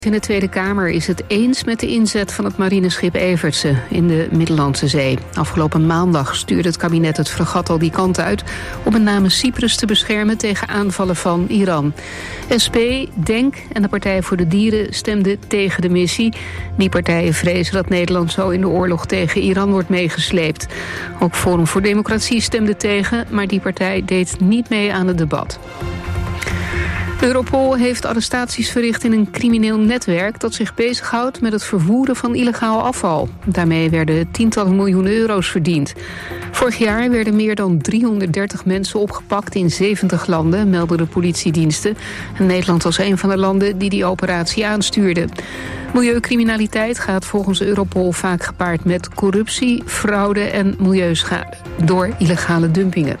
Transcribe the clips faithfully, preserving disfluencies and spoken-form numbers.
In de Tweede Kamer is het eens met de inzet van het marineschip Evertse in de Middellandse Zee. Afgelopen maandag stuurde het kabinet het fregat al die kant uit om met name Cyprus te beschermen tegen aanvallen van Iran. S P, Denk en de Partij voor de Dieren stemden tegen de missie. Die partijen vrezen dat Nederland zo in de oorlog tegen Iran wordt meegesleept. Ook Forum voor Democratie stemde tegen, maar die partij deed niet mee aan het debat. Europol heeft arrestaties verricht in een crimineel netwerk dat zich bezighoudt met het vervoeren van illegaal afval. Daarmee werden tientallen miljoenen euro's verdiend. Vorig jaar werden meer dan driehonderddertig mensen opgepakt in zeventig landen, melden de politiediensten. En Nederland was een van de landen die die operatie aanstuurde. Milieucriminaliteit gaat volgens Europol vaak gepaard met corruptie, fraude en milieuschade door illegale dumpingen.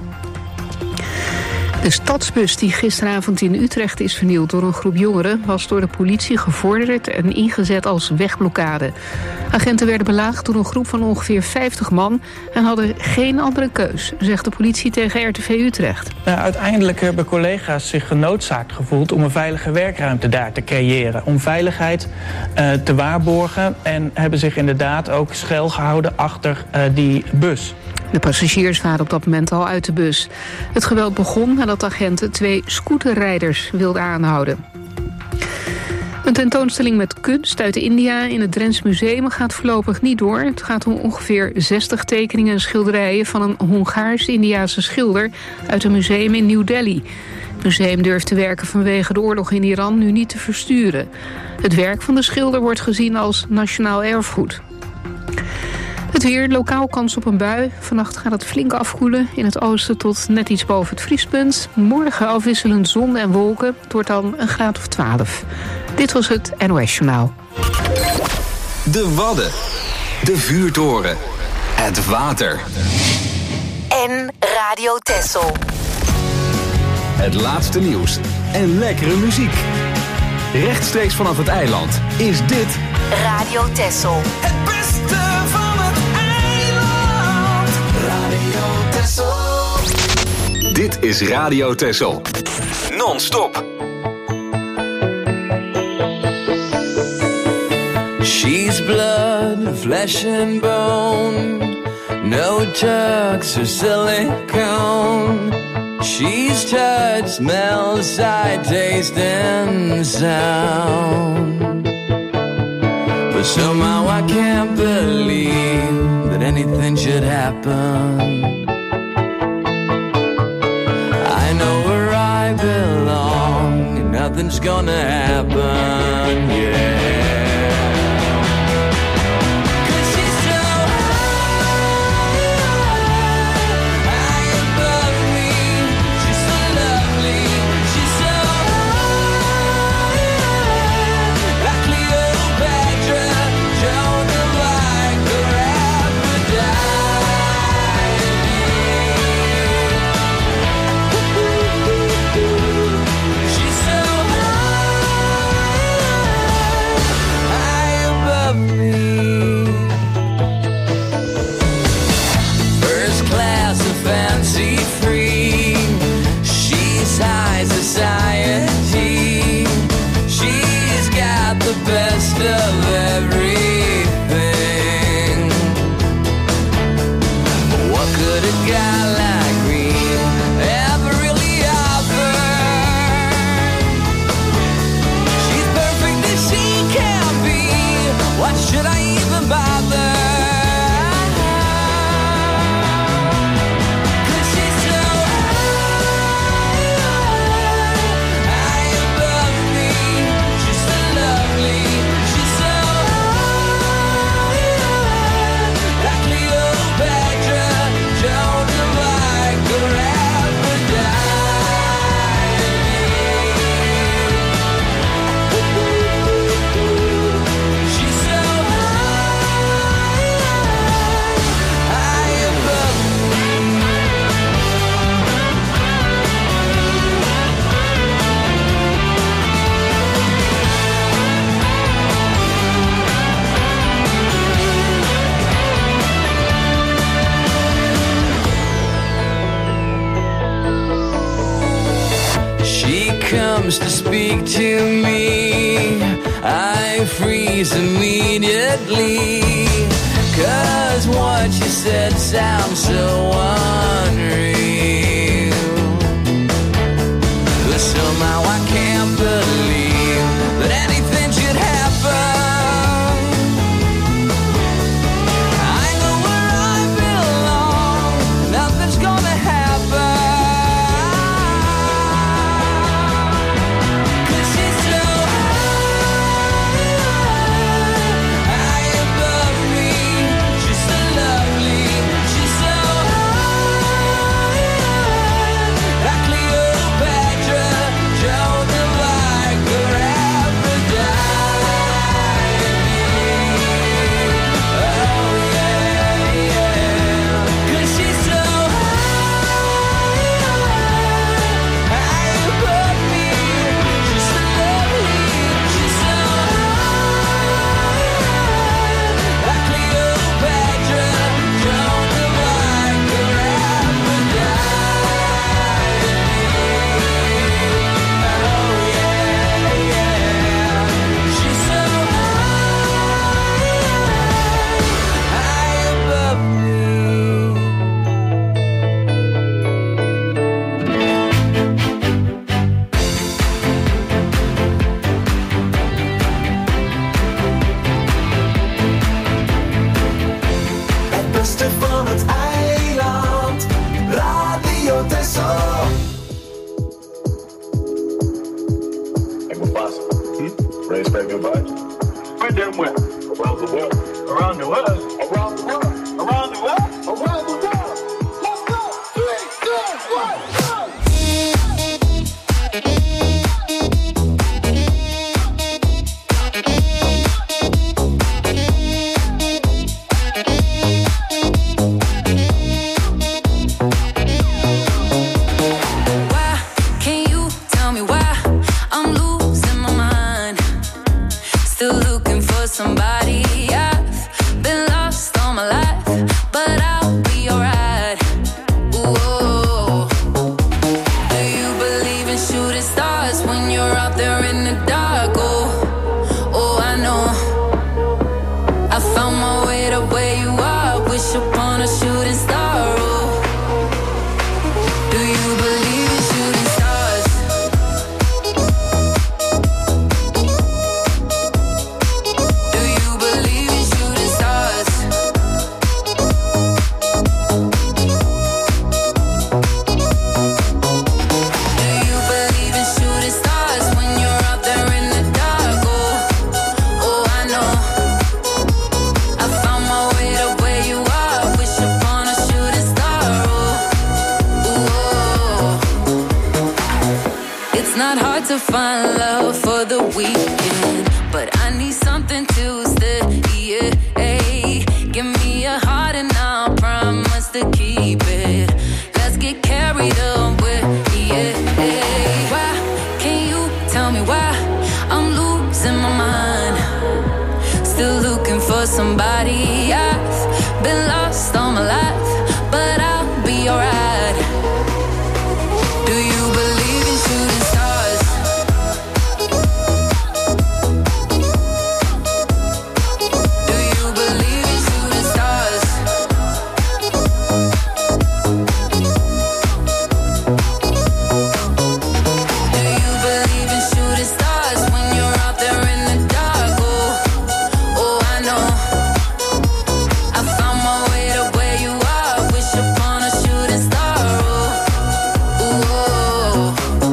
De stadsbus die gisteravond in Utrecht is vernield door een groep jongeren was door de politie gevorderd en ingezet als wegblokkade. Agenten werden belaagd door een groep van ongeveer vijftig man en hadden geen andere keus, zegt de politie tegen R T V Utrecht. Nou, uiteindelijk hebben collega's zich genoodzaakt gevoeld om een veilige werkruimte daar te creëren. Om veiligheid uh, te waarborgen en hebben zich inderdaad ook schuilgehouden achter uh, die bus. De passagiers waren op dat moment al uit de bus. Het geweld begon nadat agenten twee scooterrijders wilden aanhouden. Een tentoonstelling met kunst uit India in het Drents Museum gaat voorlopig niet door. Het gaat om ongeveer zestig tekeningen en schilderijen van een Hongaars-Indiase schilder uit een museum in New Delhi. Het museum durft de werken vanwege de oorlog in Iran nu niet te versturen. Het werk van de schilder wordt gezien als nationaal erfgoed. Het weer, lokaal kans op een bui. Vannacht gaat het flink afkoelen. In het oosten tot net iets boven het vriespunt. Morgen afwisselend zon en wolken. Het wordt dan een graad of twaalf. Dit was het N O S Journaal. De Wadden. De vuurtoren. Het water. En Radio Texel. Het laatste nieuws. En lekkere muziek. Rechtstreeks vanaf het eiland is dit... Radio Texel. Het beste van het eiland. Radio Texel. Dit is Radio Texel. Non-stop. She's blood, flesh and bone. No drugs or silicone. She's touch, smell, sight, taste and sound. But somehow I can't believe that anything should happen. I know where I belong and nothing's gonna happen, yeah. Society, she's got the best of everything. What could a guy like me ever really offer? She's perfect as she can be. What should I even bother? To speak to me, freeze immediately. Cause what you said sounds so unreal. But somehow I can't believe that anything should happen. I know where I belong, nothing's gonna happen. Cause she's so high, high above me. She's so lovely, she's so high, like Cleopatra, Joan of Arc, or Aphrodite. Oh yeah, yeah. Cause she's so high, high above me. She's so lovely, she's so high, like Cleopatra, Joan of Arc, or Aphrodite. Oh yeah, yeah. She's so high, high above me. Het beste van het eiland, Radio Texel. Hey, Mufasa. Hmm? Ready to spread good vibes? Spread them where? Around the world. Around the world? Around the world. Around the world? Around the world. Let's go! Three, two, one, go! Why can't you tell me why I'm losing my mind? Still looking for somebody. I've been lost all my life, but I'll be alright. Ooh. Do you believe in shooting stars when you're out there in the dark? Oh, oh, I know. I found my way to where you are. Wish upon a shooting star. Oh. Do you believe in shooting stars? Do you believe in shooting stars? Do you believe in shooting stars when you're out there in the dark? Oh, oh, I know. I found my way to where you are. Wish upon a shooting star. Oh, ooh. It's not hard to find love for the weekend, but I need something to stay. Yeah, give me a heart and I'll promise to keep it. Let's get carried away. Yeah, why can't you tell me why I'm losing my mind? Still looking for somebody. I've been lost all my life, but I'll be alright. Do you believe in shooting stars? Do you believe in shooting stars? Do you believe in shooting stars when you're out there in the dark? Oh, oh, I know. I found my way to where you are. Wish upon a shooting star. Oh, ooh, oh.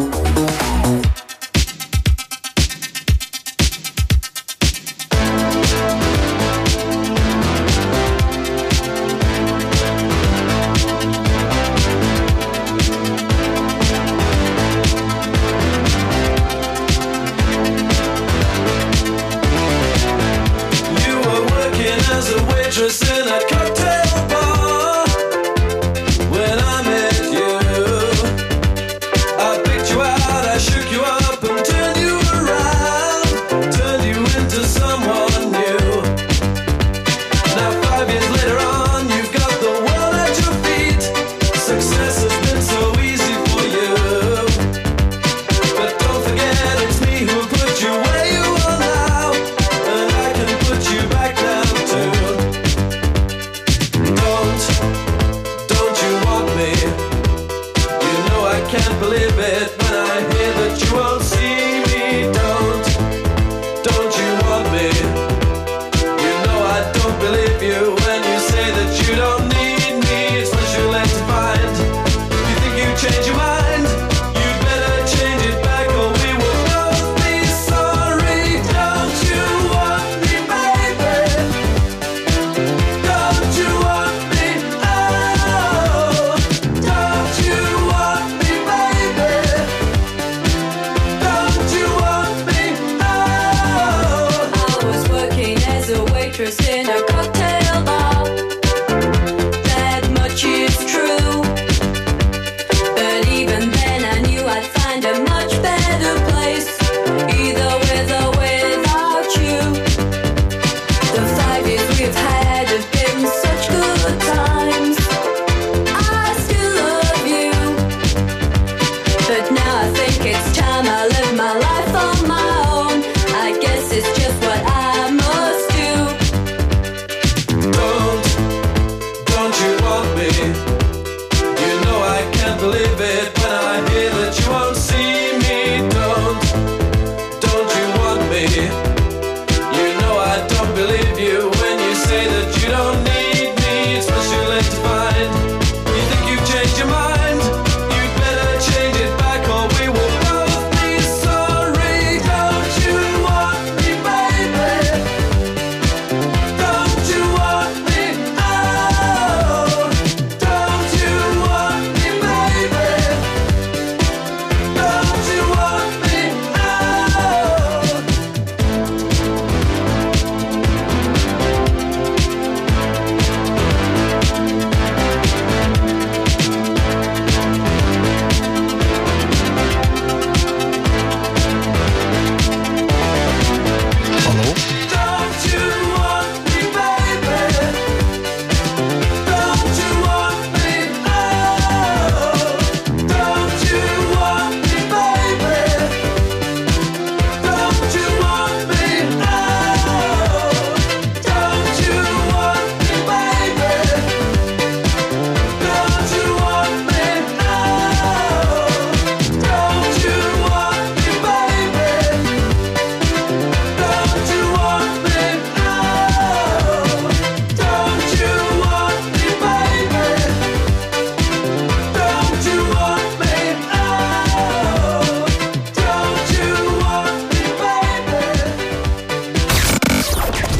You were working as a waitress in a cocktail bar when I met you. I picked you out, I shook you up and turned you around, turned you into someone new. Now five years later on, you've got the world at your feet. Success has been so easy for you, but don't forget it's me who put you where you are now.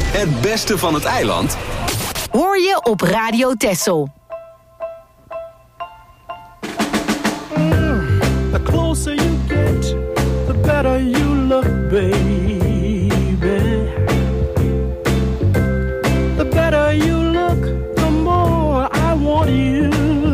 Het beste van het eiland hoor je op Radio Texel. Mm, the closer you get, the better you look, baby. The better you look, the more I want you.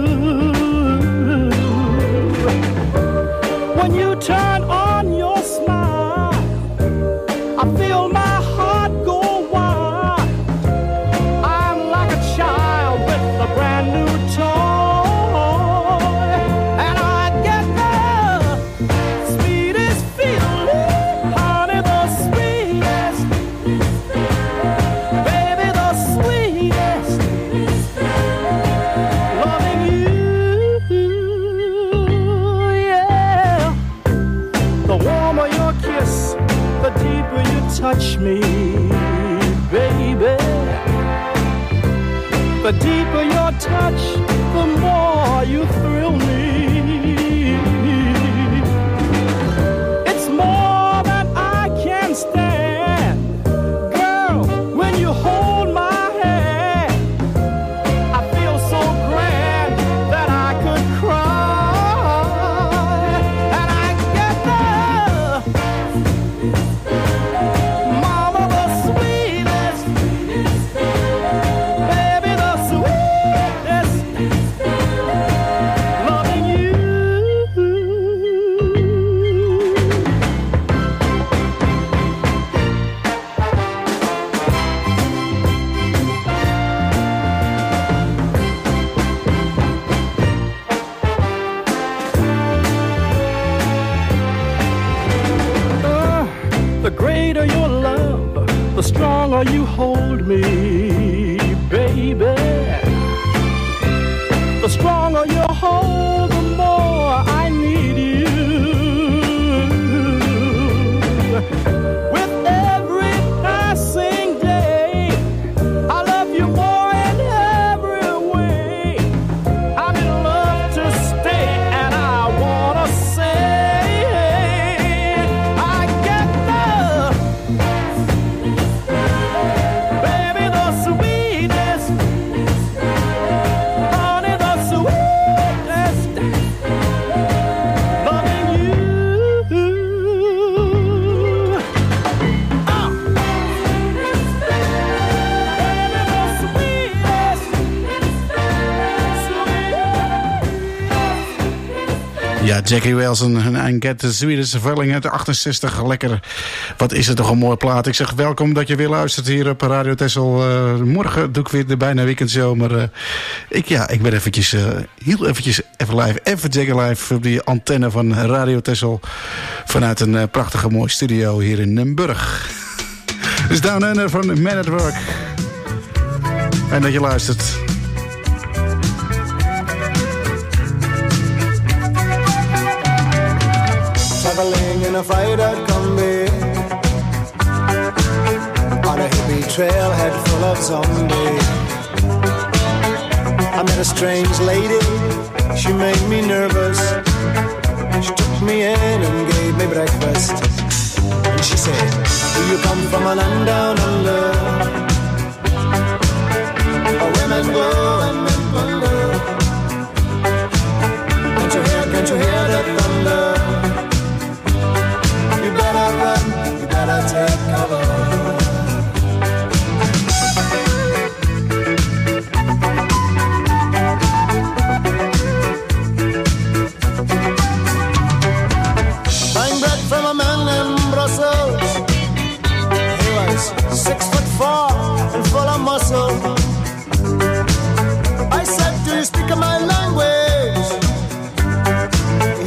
When you turn on your smile, I feel my heart go wild. I'm like a child with a brand new toy, and I get the sweetest feeling, honey, the sweetest, baby, the sweetest, loving you, yeah. The warmer your kiss, the deeper you touch me, baby. The deeper your touch, the more you thrill me. It's more than I can stand. Girl, when you hold my hand, I feel so grand that I could cry. And I get the mama, the sweetest, baby, the sweetest, loving you. Uh, the greater your love, the stronger you hold me, baby. The stronger you hold, the more I need you. With every passing day, I love you more in every way. I'm in love to stay, and I wanna say, I get the baby, the sweetest, honey, the sweetest, loving you. Ah. Baby, the sweetest, sweetest. Ja, Jackie Wilson en Get the Sweetest Feeling uit de achtenzestig. Lekker. Wat is het toch een mooie plaat. Ik zeg welkom dat je weer luistert hier op Radio Texel. Uh, morgen doe ik weer de bijna weekendshow. Maar uh, ik, ja, ik ben eventjes, uh, heel eventjes even live. Even Jackie live op die antenne van Radio Texel. Vanuit een uh, prachtige mooie studio hier in Nymburg. Dus Down Under van Man at Work. En dat je luistert. Traveling in a fried-out combi on a hippie trailhead full of zombies. I met a strange lady, she made me nervous. She took me in and gave me breakfast. And she said, do you come from a land down under, where women go and men wonder? Can't you hear, can't you hear the thunder? You better run, you better take cover. Buying bread from a man in Brussels. He was six foot four and full of muscle. I said, do you speak my language?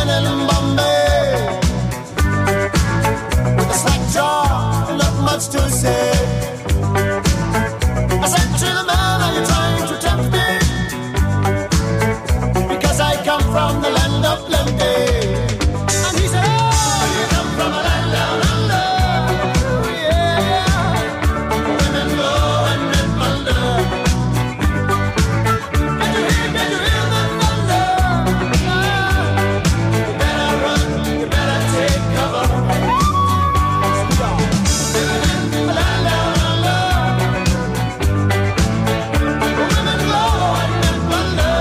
man in Bombay with a slack jaw, not much to say. I said to the man, are you trying to tempt me? Because I come from the land of plenty. And he said, oh, you come from a land down under. Yeah, women go and men wonder. Can you hear, can you hear the thunder? Ah, you better run, you better take cover. Living in a land down under. Women go and men wonder.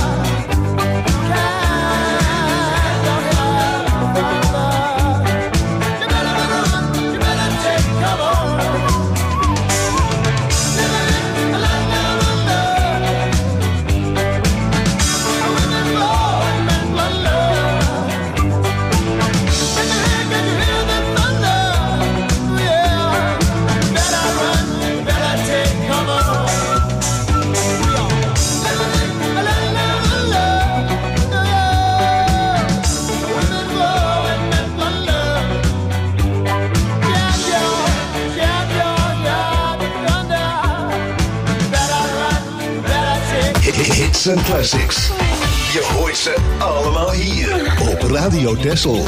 Hits en classics. Je hoort ze allemaal hier op Radio Texel.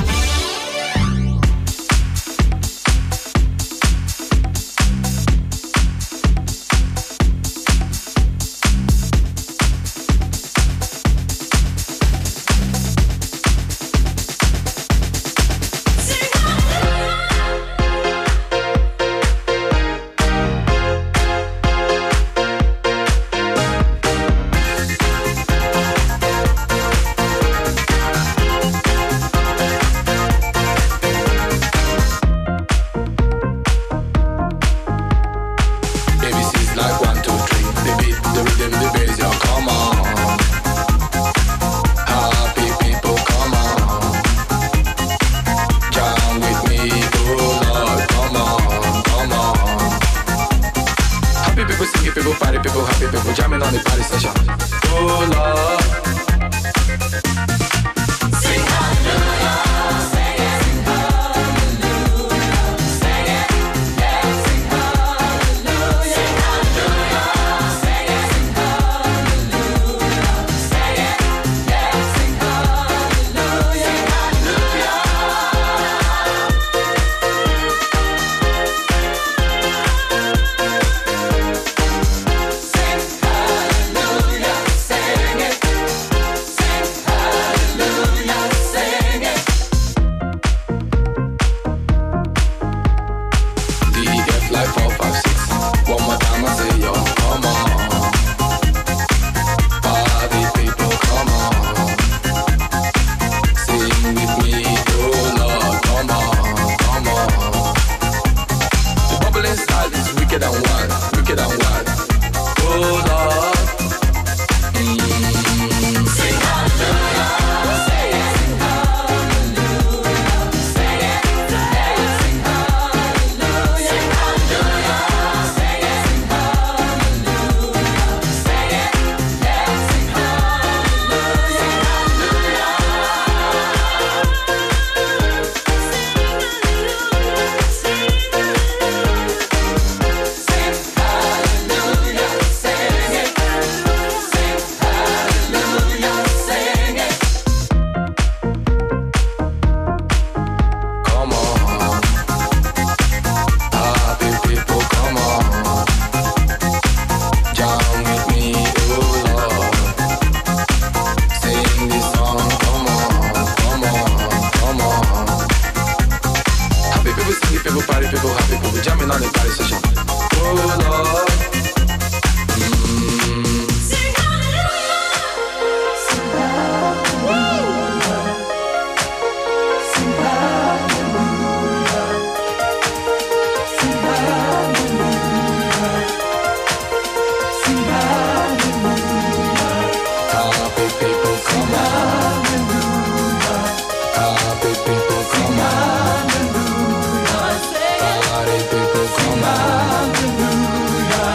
Party people come on.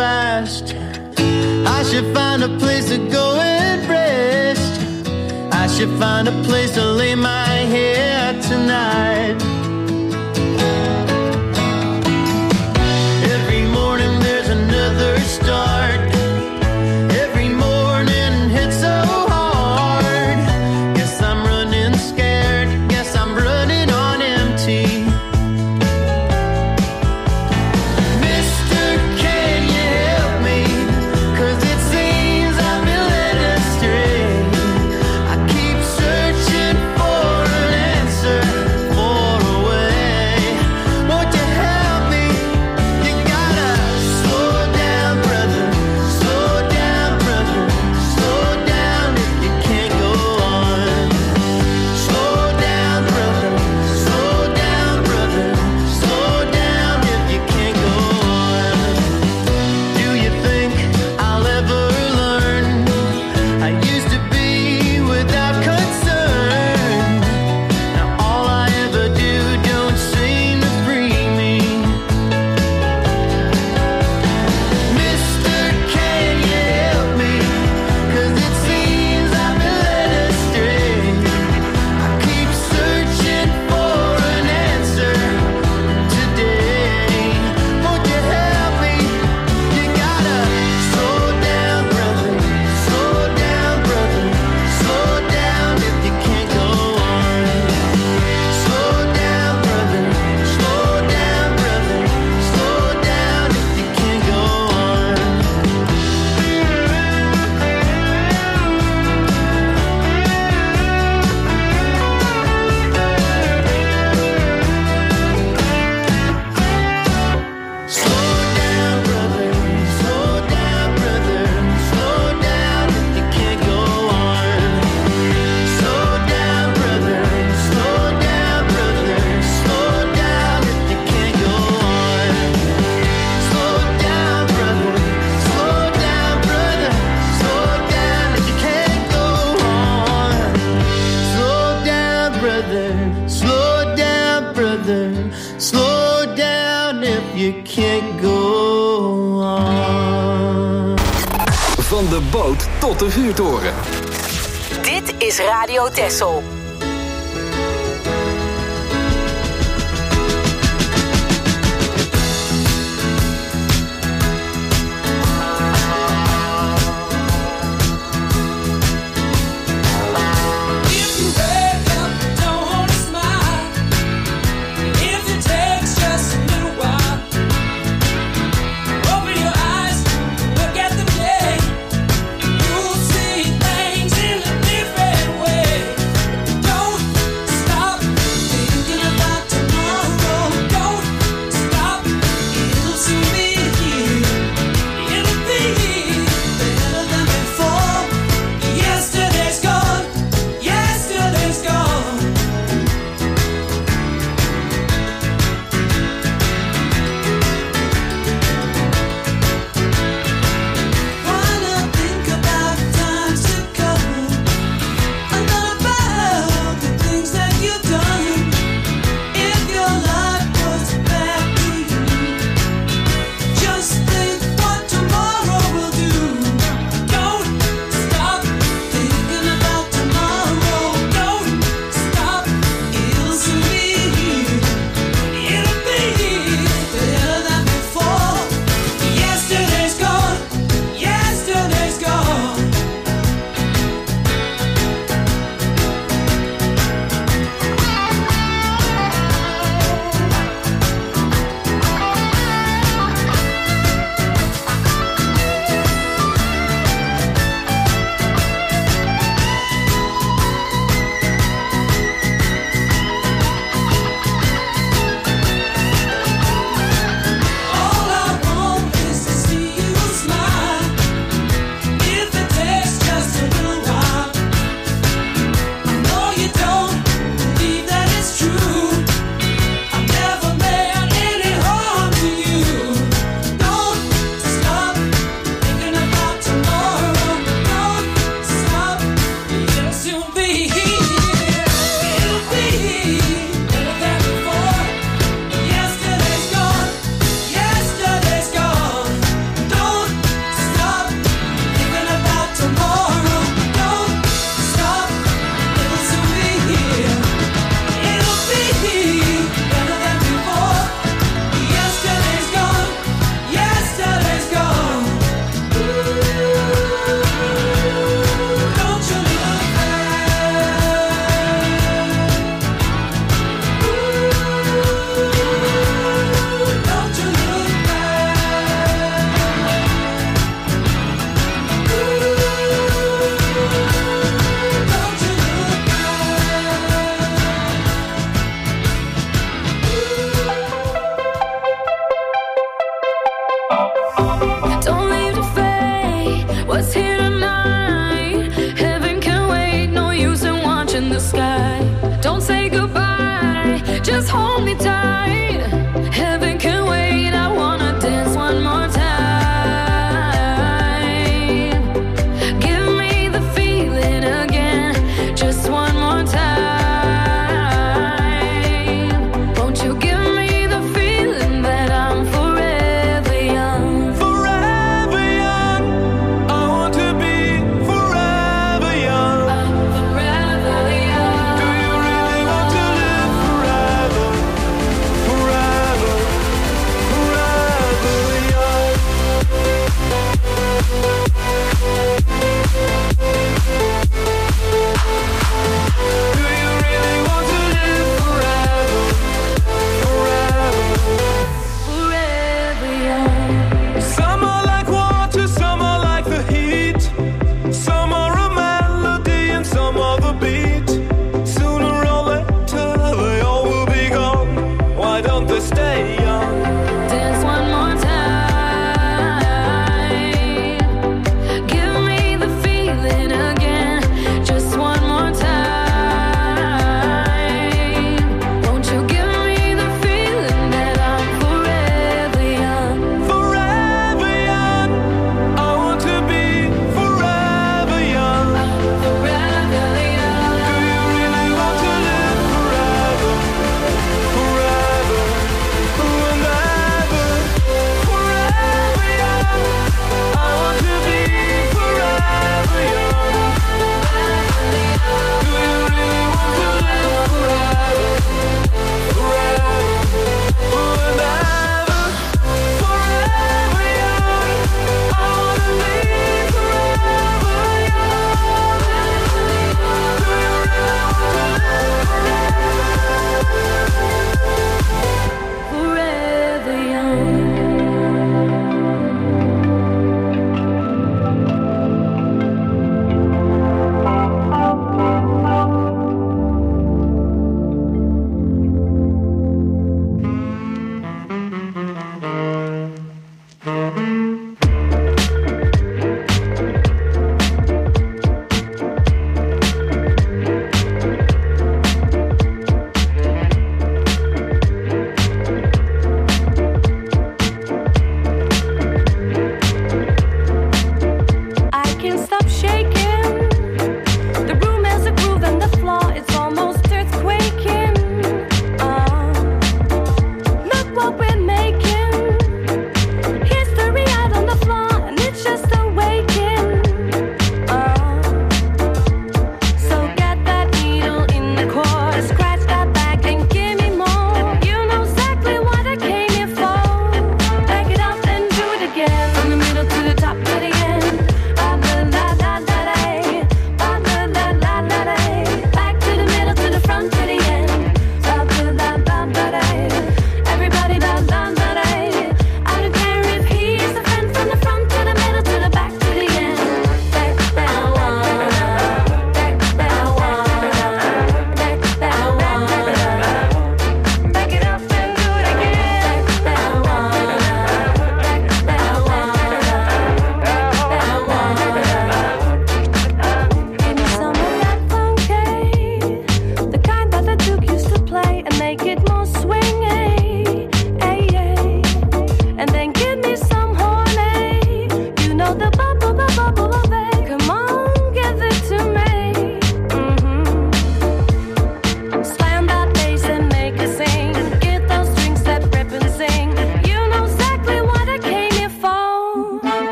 fast. I should find a place to go and rest. I should find a place to lay my head tonight. Every morning there's another start. Every morning hits so hard. Guess I'm running scared. Guess I'm running on empty. Mister, can you help me? 'Cause it seems I've been led astray. I keep searching for an answer, for a way. Won't you help me? You gotta slow down, brother. Slow down, brother. Slow down if you can't go on. Slow down, brother. Slow down, brother. Slow down if you can't go on. Do you think I'll ever learn? I used to be without concern. Now all I ever do don't seem to free me. Mister, can you help me? 'Cause it seems I've been led astray. I keep searching for an answer today. Won't you help me? You gotta slow down, brother. Slow down, brother. Slow down if you can't go on. Slow down, brother. Slow down, brother. Slow down if you can't go on. Slow down, brother. Slow down, brother. Slow down if you can't go on. Slow down, brother. Slow down, brother. Slow down if you can't go on. Slow down, brother. Slow down, brother. Slow down if you can't go on. Slow down, brother. Slow down, brother. Slow down if you can't go on. Van de boot tot de vuurtoren. Dit is Radio Texel. If you wake up, don't wanna smile. If it takes just a little while, open your eyes, look at the day. You'll see things in a different way.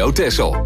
Radio Texel.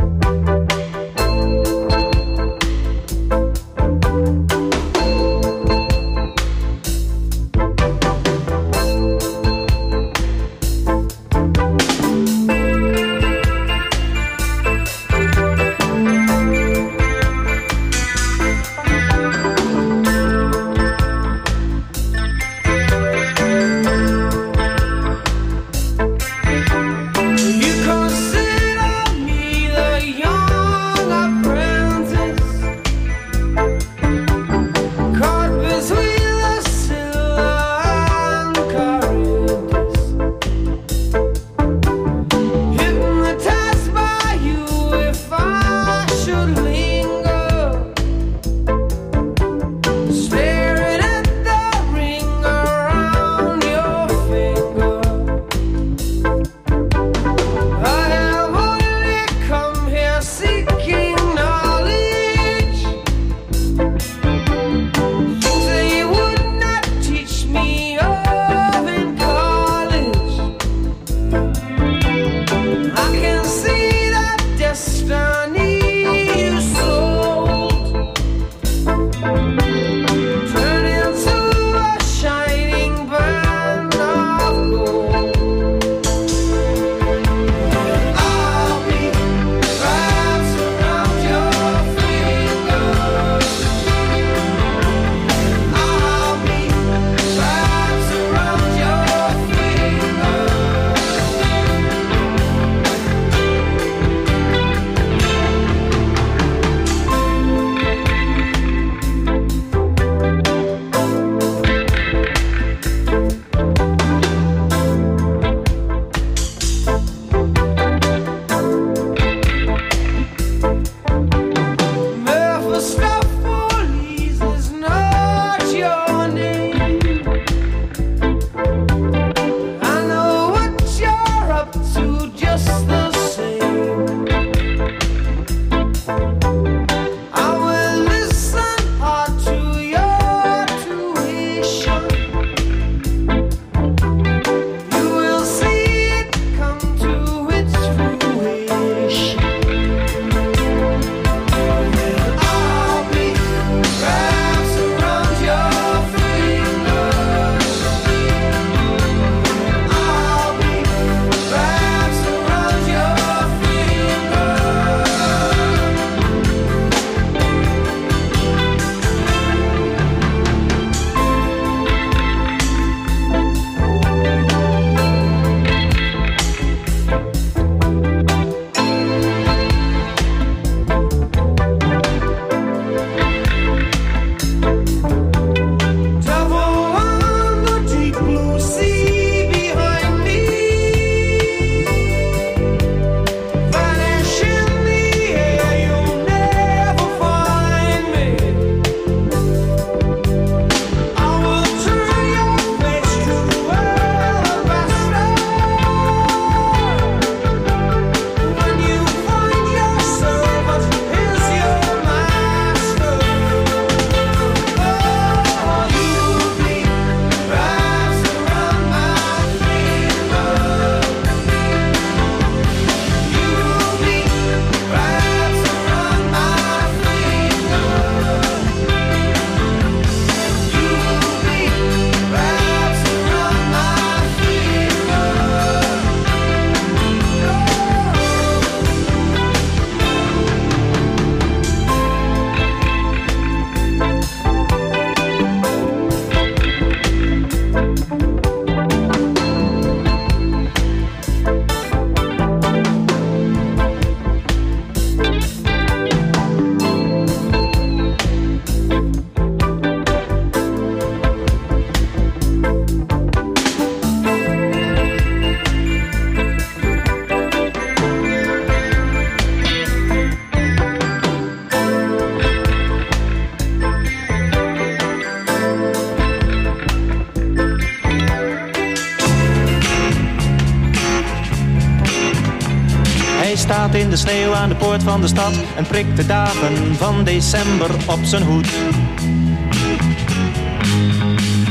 staat in de sneeuw aan de poort van de stad en prikt de dagen van december op zijn hoed.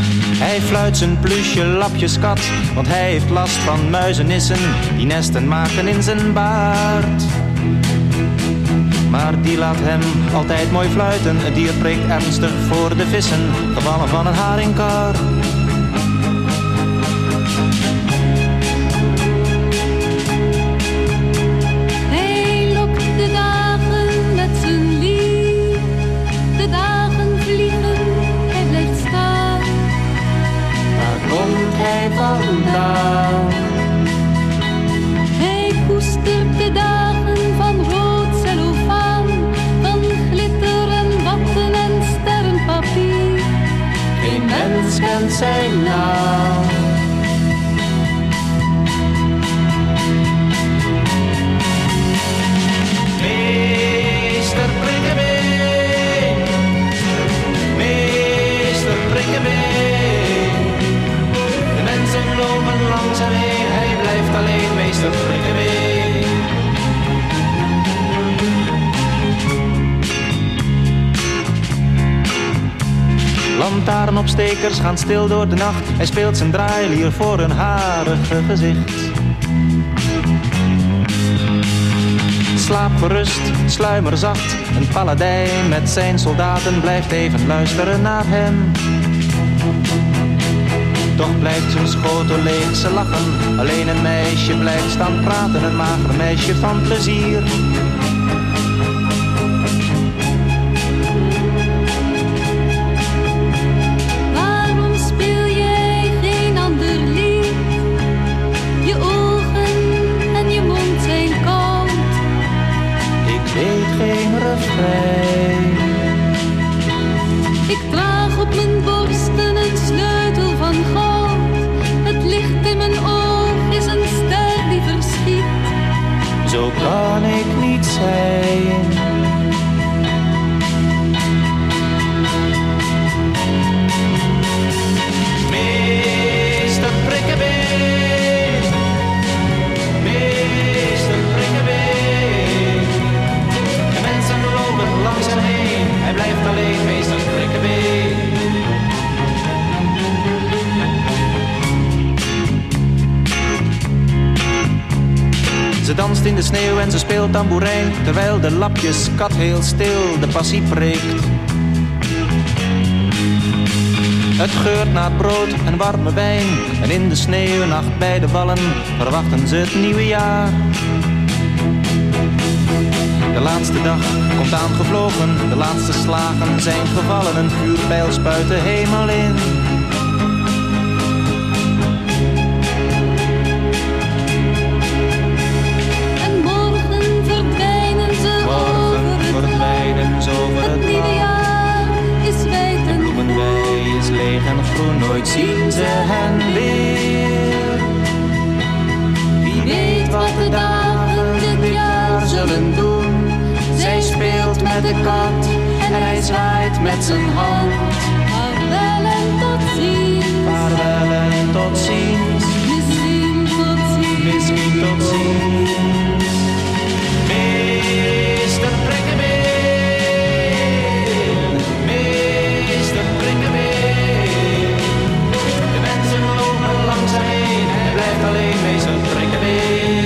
Hij fluit zijn plusje lapjeskat, want hij heeft last van muizenissen die nesten maken in zijn baard. Maar die laat hem altijd mooi fluiten. Het dier preekt ernstig voor de vissen, gevallen van een haringkar. Hij lokt de dagen met zijn lief. De dagen vliegen, hij blijft staan. Waar komt hij vandaan? Hij koestert de dagen van rood cellofaan, van glitter en watten en sterrenpapier. Geen mens kent zijn naam. Meester Prikkebeen, meester Prikkebeen. De mensen lopen langs hem heen, hij blijft alleen, meester Prikkebeen. Lantaarnopstekers gaan stil door de nacht. Hij speelt zijn draailier voor een harige gezicht. Slaap gerust, sluimer zacht. Een paladijn met zijn soldaten blijft even luisteren naar hem. Toch blijft zijn schotel leeg, ze lachen. Alleen een meisje blijft staan praten, een mager meisje van plezier. Waarom speel jij geen ander lied? Je ogen en je mond zijn koud. Ik weet geen refrein. Ik draag op mijn borsten een sleutel van goud. Het licht in mijn oog is een ster die verschiet. Zo kan ik niet zijn. Meester Prikkebeen, meester Prikkebeen. De mensen lopen langs hem heen, hij blijft alleen, meester Prikkebeen. Ze danst in de sneeuw en ze speelt tamboerijn, terwijl de lapjeskat heel stil de passie preekt. Het geurt naar brood en warme wijn, en in de sneeuwnacht bij de wallen verwachten ze het nieuwe jaar. De laatste dag komt aangevlogen, de laatste slagen zijn gevallen, een vuurpijl spuit de hemel in. En morgen verdwijnen ze over het verdwijnen ze over het het nieuwe land. jaar is wijd en Bloemenwei is leeg en groen, nooit zien ze hen weer. Wie weet wat de dagen dit jaar zullen doen. Zij speelt met de kat en hij zwaait met zijn hand. Vaarwel en tot ziens. Vaarwel en tot ziens. Misschien tot ziens. Misschien tot ziens. Meester Prikkebeen, meester Prikkebeen. De mensen lopen langs hem heen, hij blijft alleen, meester Prikkebeen.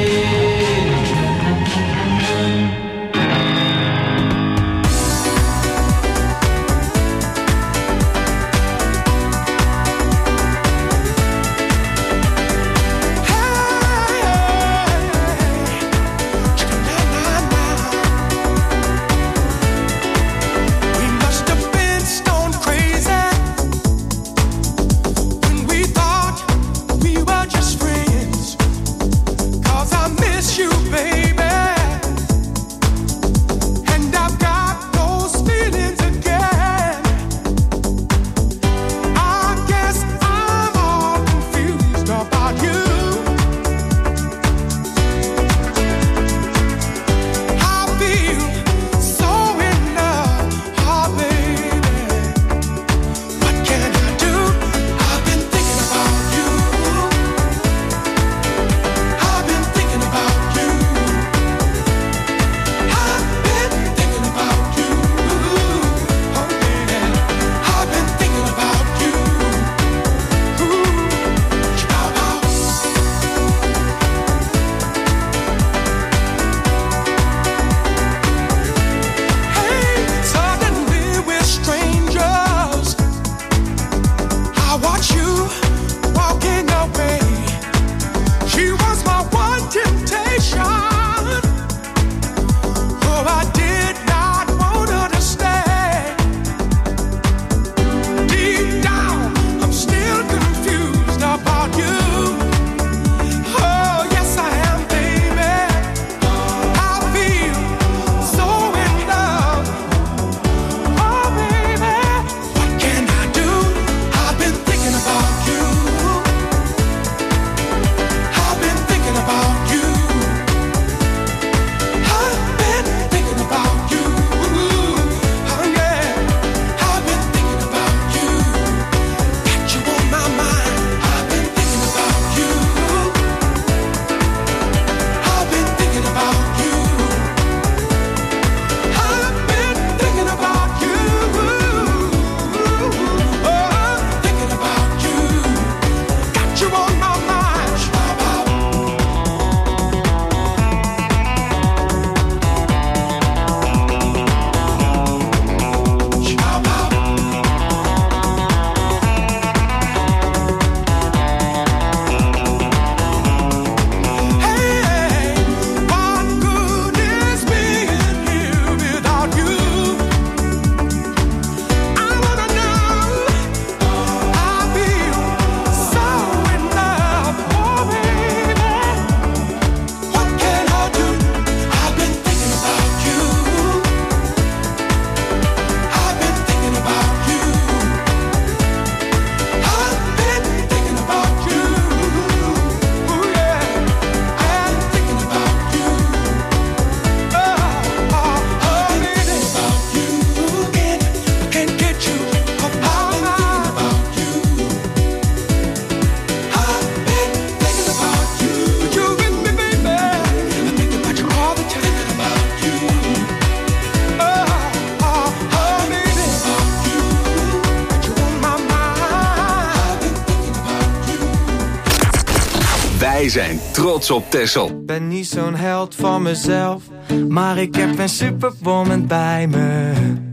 Wij zijn trots op Texel. Ben niet zo'n held van mezelf, maar ik heb een superwoman bij me.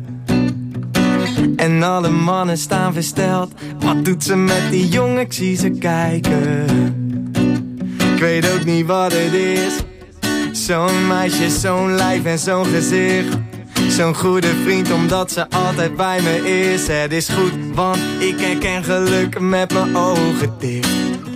En alle mannen staan versteld. Wat doet ze met die jongen? Ik zie ze kijken. Ik weet ook niet wat het is. Zo'n meisje, zo'n lijf en zo'n gezicht. Zo'n goede vriend omdat ze altijd bij me is. Het is goed, want ik herken geluk met mijn ogen dicht.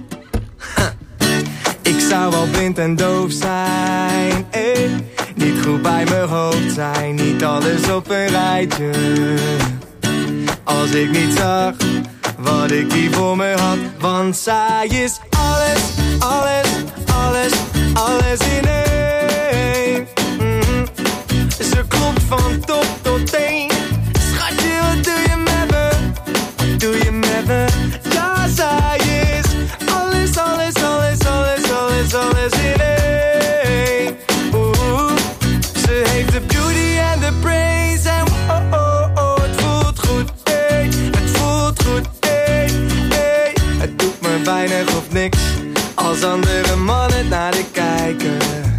Ik zou wel blind en doof zijn, eh. Niet goed bij mijn hoofd zijn, niet alles op een rijtje. Als ik niet zag wat ik hier voor me had. Want zij is alles, alles, alles, alles in één. Mm-hmm. Ze klopt van top tot teen. Schatje, wat doe je met me? Doe je met me? Ja, zij is alles, alles, alles, alles, alles, alles in één. Oeh, ze heeft de beauty en de brains. En oh, oh, oh, het voelt goed, ey. Het voelt goed, ey, ey. Het doet me weinig of niks als andere mannen naar de kijken.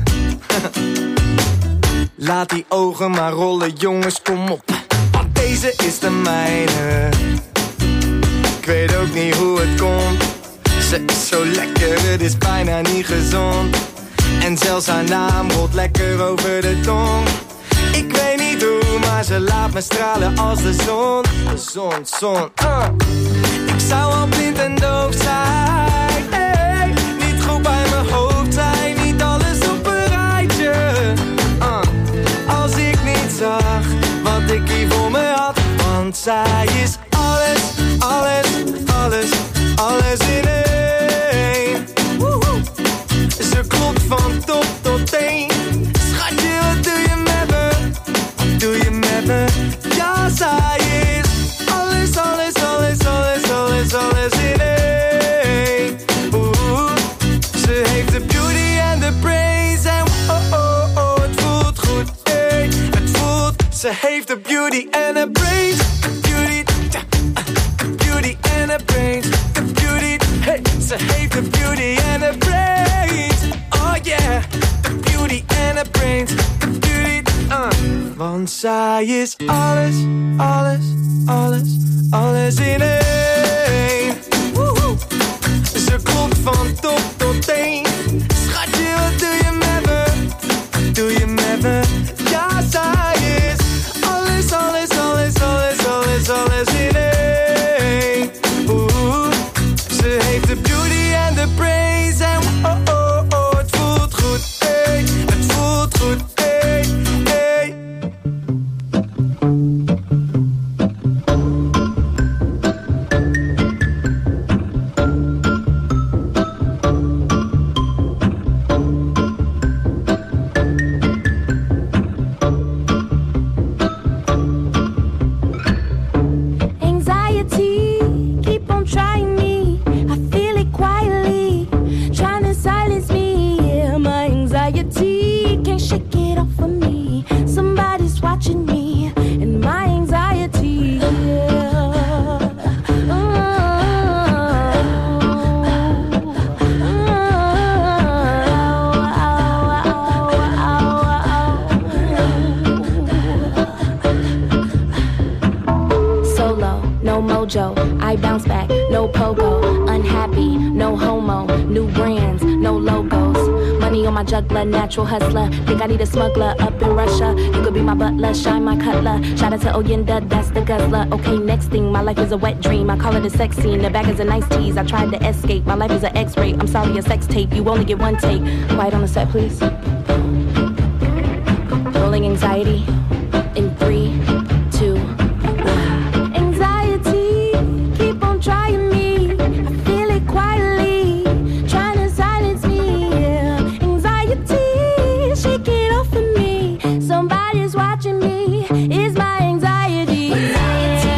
Laat die ogen maar rollen, jongens, kom op. Want deze is de mijne. Ik weet ook niet hoe het komt. Ze is zo lekker, het is bijna niet gezond. En zelfs haar naam rolt lekker over de tong. Ik weet niet hoe, maar ze laat me stralen als de zon. De zon, zon, uh. Ik zou al blind en doof zijn, hey. Niet goed bij mijn hoofd zijn, niet alles op een rijtje. uh. Als ik niet zag wat ik hier voor me had. Want zij is alles, alles, alles, alles in één. Woehoe. Ze klopt van top tot teen. Schatje, wat doe je met me? Doe je met me? Ja, zij is alles, alles, alles, alles, alles, alles in één. Oeh, ze heeft de beauty en de brains. En oh, oh, oh, het voelt goed, ey. Het voelt, ze heeft de beauty en de brains. Beauty, beauty en de brains. De beauty, hey, ze heeft de beauty en de brains. Oh yeah, the beauty and the brains, the beauty, uh. Want zij is alles, alles, alles, alles in één. Woehoe. Ze klopt van top tot teen. Schatje, wat doe je met me? Doe je met me? Ja, zij is alles, alles, alles, alles, alles, alles in één. Oeh, ze heeft de beauty and the brains en oh, oh, oh, het voelt goed, ey. Het voelt goed, ey, ey. Anxiety, keep on trying me. I feel it quietly, trying to silence me. Yeah, my anxiety can't shake it off of me. Somebody's watching me, and my anxiety. Yeah. Solo, no mojo, I bounce back, no pogo. Unhappy, no homo, new brands, no logos. Money on my juggler, natural hustler. Think I need a smuggler up in Russia. You could be my butler, shine my cutler. Shout out to Oyenda, that's the guzzler. Okay, next thing, my life is a wet dream. I call it a sex scene, the back is a nice tease. I tried to escape, my life is an x-ray. I'm sorry, a sex tape, you only get one take. Quiet on the set, please. Rolling anxiety in three, two, one. Anxiety, keep on trying me. I feel it quietly, trying to silence me. Yeah. Anxiety, shake it off of me. Somebody's watching me. It's my anxiety. Anxiety,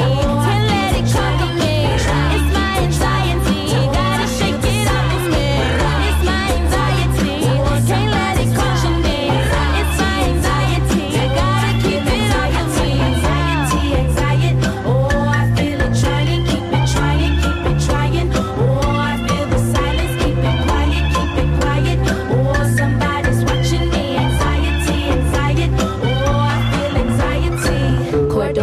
can't let it conquer me. It's my anxiety, gotta shake it off of me.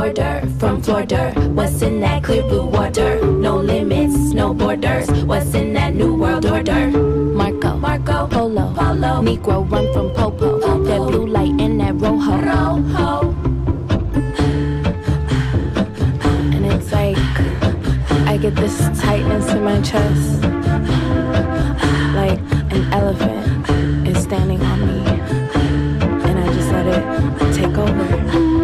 order from Florida. What's in that clear blue water? No limits, no borders. What's in that new world order? Marco, Marco, Polo, Polo, Negro run from Popo. Popo. That blue light in that Rojo, Rojo. And it's like I get this tightness in my chest, like an elephant is standing on me, and I just let it take over.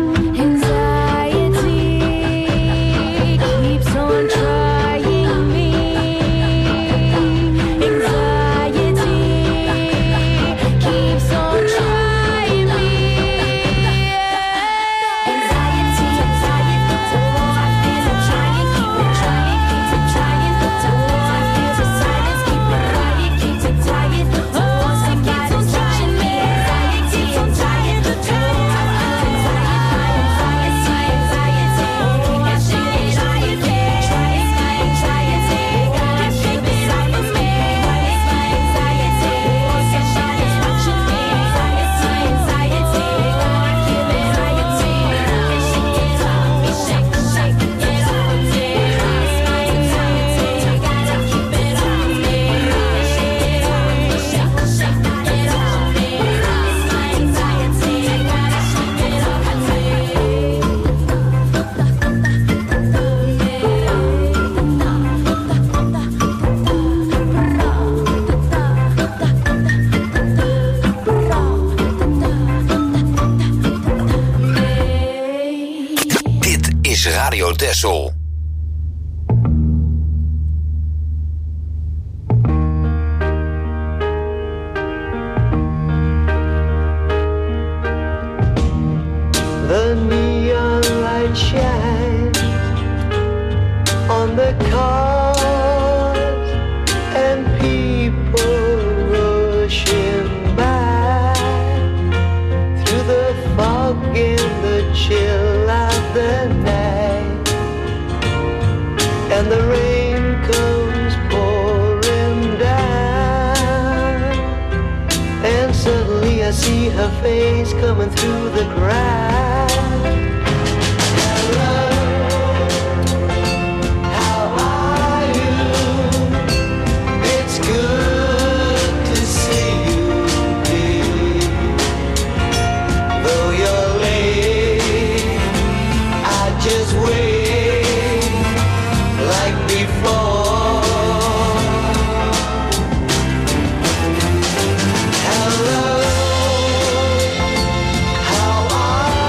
Radio Texel. The neon light shines on the cars and people rushing by through the fog and the chill of the night, and the rain comes pouring down, and suddenly I see her face coming through the crowd. Hello, how are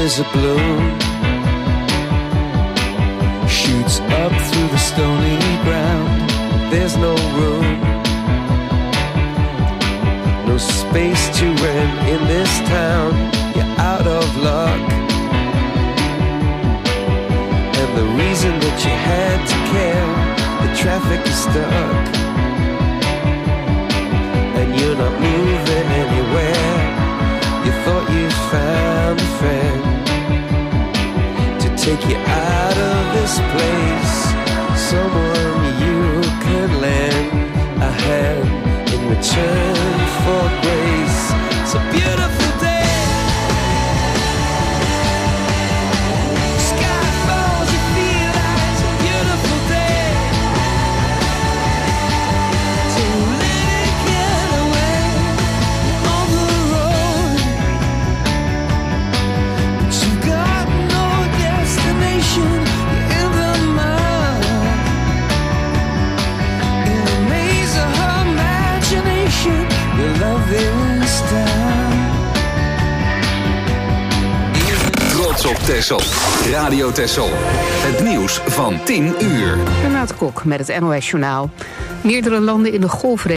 is a balloon, shoots up through the stony ground. There's no room, no space to rent in this town. You're out of luck, and the reason that you had to care, the traffic is stuck, and you're not moving anywhere. You thought you found a friend to take you out of this place, someone you could lend a hand in return for grace. It's a beautiful day, sky falls, you feel like it's a beautiful day, so let it get away on the road, but you've got no destination. You're in the mud, in a maze of her imagination. Your love is down. Trots op Texel. Radio Texel. Het nieuws van tien uur. Renate Kok met het N O S Journaal. Meerdere landen in de golfregio